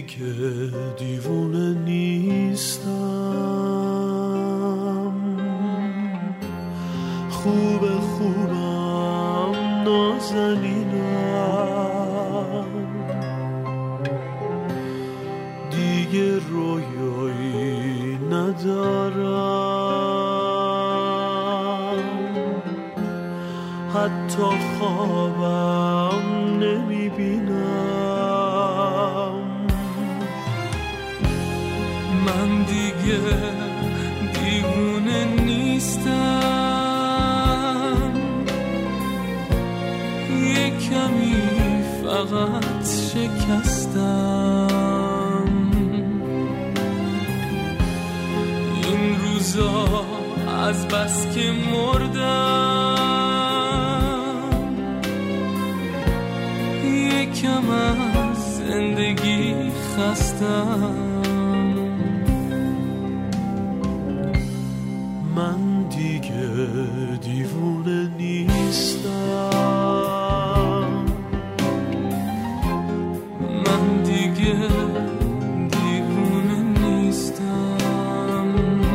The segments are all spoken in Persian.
دیگه دیوونه نیستم، خوبم نازنینم، دیگه رویایی ندارم، حتی خوابم نمیبینم. من دیگه دیوونه نیستم، یه کمی فقط شکستم. این روزا از بس که مردم، یکم از زندگی خستم. من دیگه دیوونه نیستم، من دیگه دیوونه نیستم.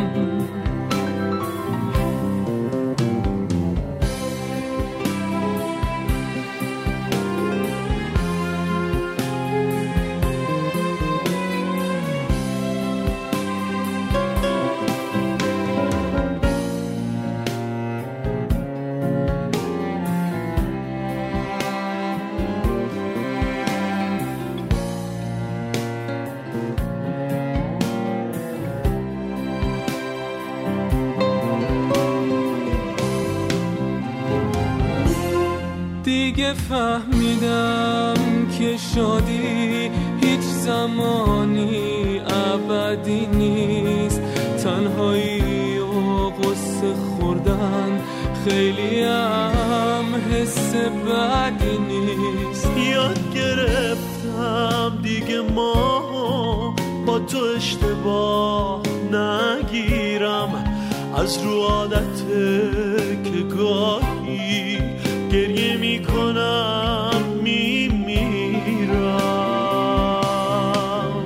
دیگه فهمیدم که شادی هیچ زمانی ابدی نیست، تنهایی و قصه خوردن خیلی هم حس بدی نیست. یاد گرفتم دیگه ما با تو اشتباه نگیرم، از رو عادته که گاهی گریه میکنم میمیرم.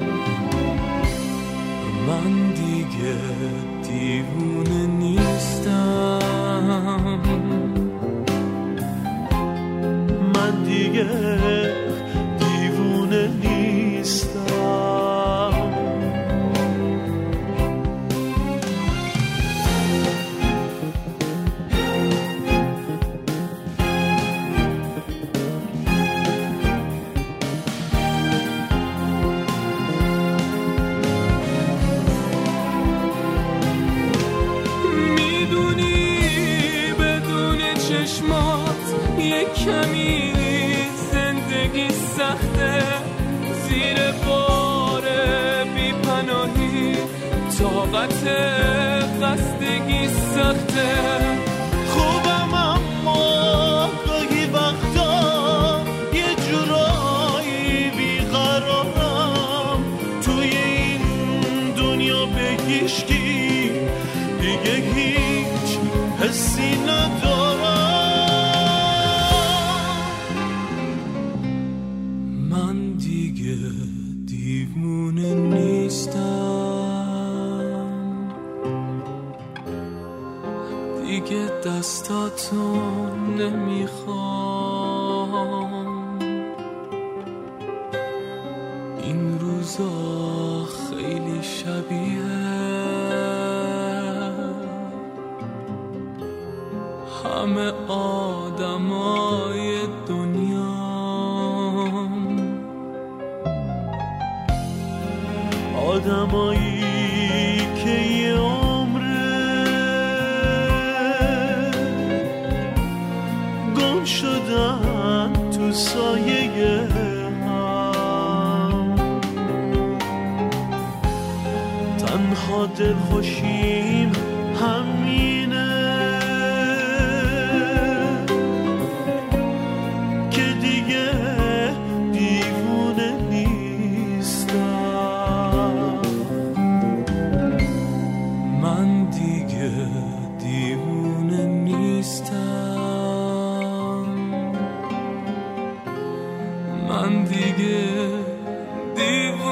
من دیگه دیوونه نیستم، من دیگه دیوونه نیستم. کمی زندگی سخته، زیر بار بی پناهی طاقت خستگی سخته. خوبم اما گاهی وقتا یه جورایی بیقرارم، توی این دنیا به هیچکی دیگه هیچ حسی ندارم. من دیگه دیوونه نیستم، دیگه دستاتو نمیخوام. این روزا خیلی شبیه همه آدمای دنیا، آدمایی که یه عمره گم شدن تو سایه هم، تنها دلخوشیم همینه که دیگه دیوونه نیستم. من دیگه دیوونه نیستم، من دیگه دیوونه